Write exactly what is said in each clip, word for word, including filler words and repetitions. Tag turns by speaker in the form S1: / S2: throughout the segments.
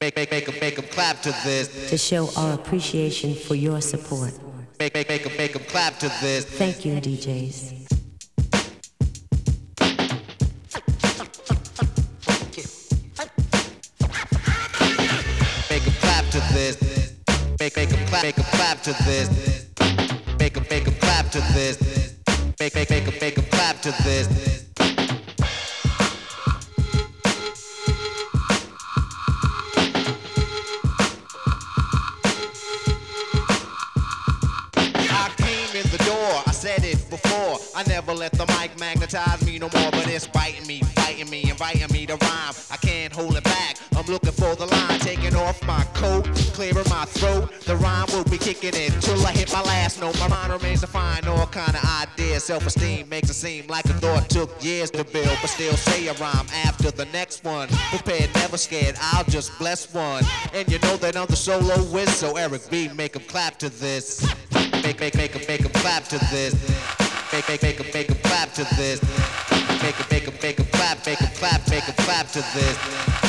S1: Make, make, make 'em, make 'em clap to this.
S2: To show our appreciation for your support.
S1: Make, make, make 'em, make 'em clap to this.
S2: Thank you, D Js.
S1: Make 'em clap to this. Make, make 'em clap, make 'em clap to this. Make 'em, make 'em clap to this. Make, make, make 'em, make 'em clap to this. Said it before, I never let the mic magnetize me no more, but it's biting me, fighting me, inviting me to rhyme. I can't hold it back, I'm looking for the line, taking off my coat, clearing my throat. The rhyme will be kicking in till I hit my last note. My mind remains to find all kind of ideas. Self-esteem makes it seem like a thought took years to build, but still say a rhyme after the next one. Prepared, never scared, I'll just bless one. And you know that I'm the solo whiz, so Eric B, make 'em clap to this. Make, make, make 'em, make 'em clap to this. Make, make, make 'em, make 'em clap to this. Make 'em, make 'em, make 'em clap, make 'em clap, make 'em clap to this.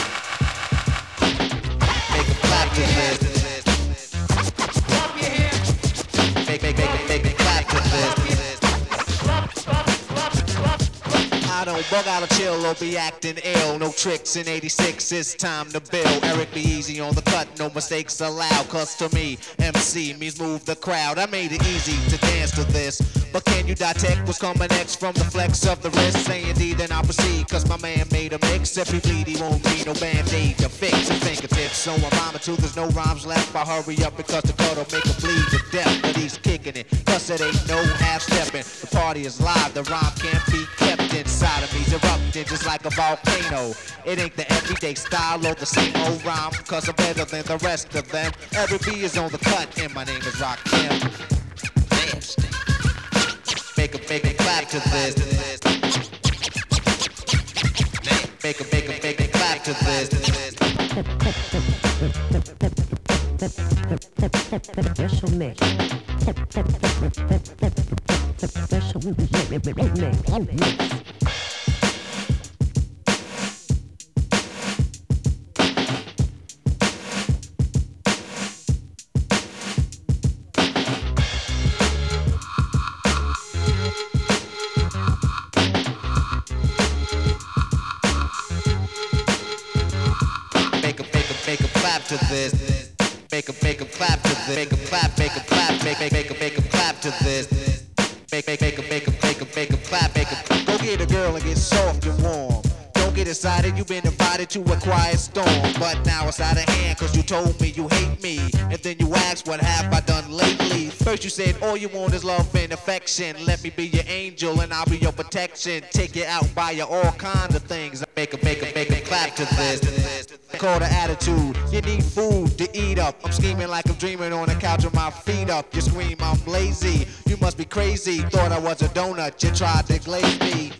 S1: Make 'em clap to this. Make, make, make 'em, make 'em clap to this. I don't bug out or chill or be acting ill. No tricks in eighty-six, it's time to build. Eric be easy on the cut, no mistakes allowed. Cause to me, M C means move the crowd. I made it easy to dance to this. But can you detect what's coming next from the flex of the wrist? Say indeed, then I'll proceed. Cause my man made a mix. If he bleed, he won't need no band-aid to fix his fingertips. So I'm rhyming too, there's no rhymes left. I hurry up because the cut'll make him bleed to death. But he's kicking it, cause it ain't no half-stepping. The party is live, the rhyme can't be kept inside of me's erupting just like a volcano. It ain't the everyday style or the same old rhyme, cause I'm better than the rest of them. Every B is on the cut, and my name is Rakim. Make 'em, make 'em clap to this. Make 'em, make 'em, make 'em clap to this.
S2: Special mix. Special mix.
S1: To this, make 'em, make 'em clap to this, make 'em clap, make 'em clap, make, make, make 'em, make 'em clap to this, make, make, make 'em, make 'em, make 'em, make 'em clap, make 'em. Go get a girl and get soft and warm. Don't get excited, you've been invited to a quiet storm, but now it's out of hand, cause you told me you hate me, and then you asked what have I done lately. First you said all you want is love and affection. Let me be your angel and I'll be your protection. Take you out, buy you all kinds of things. Make 'em, make 'em, make 'em clap to this. Call the attitude, you need food to eat up. I'm scheming like I'm dreaming on the couch with my feet up. You scream I'm lazy, you must be crazy. Thought I was a donut, you tried to glaze me.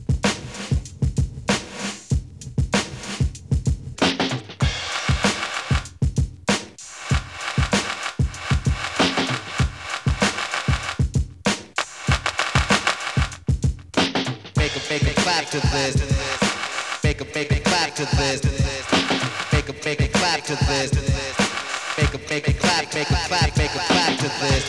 S1: Make 'em, make 'em clap to this. Make 'em, make 'em clap to this. Make 'em, make 'em clap to this. Make 'em, make 'em clap, make 'em clap, make 'em clap to this.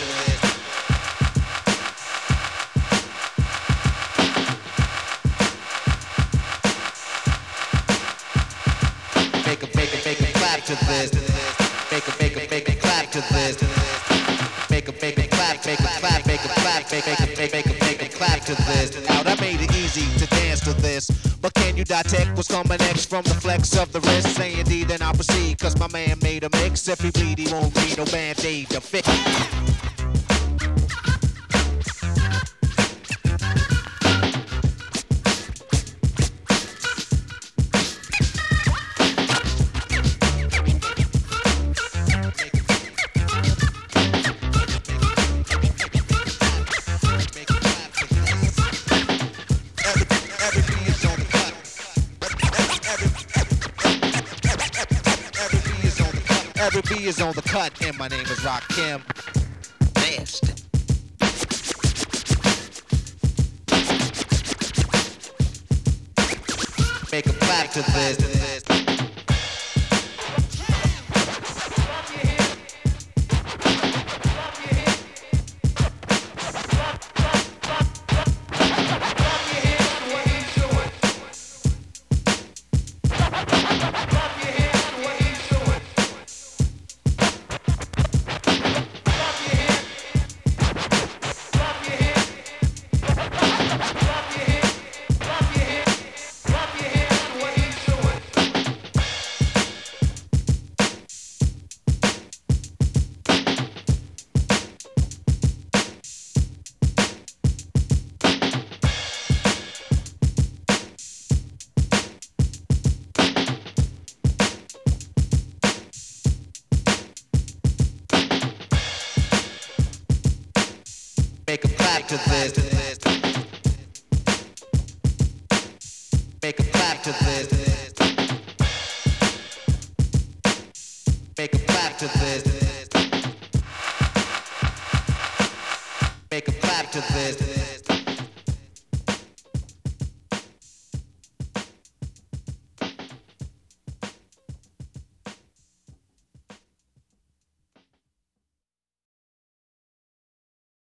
S1: Make 'em, make 'em, make 'em clap to this. Make 'em, make 'em, make 'em clap to this. Make 'em, make 'em clap, make 'em clap, make 'em clap, make 'em, make 'em, make 'em, make 'em clap to this. Out, I made it easy to dance to this. But can you detect what's coming next from the flex of the wrist? Say indeed, then I'll proceed, cause my man made a mix. If he bleed, he won't need no band-aid to fix. Every B is on the cut, and my name is Rakim. Nasty. Make 'em clap to this. to this. Make a clap to this. Make a clap to this. Make a clap to this.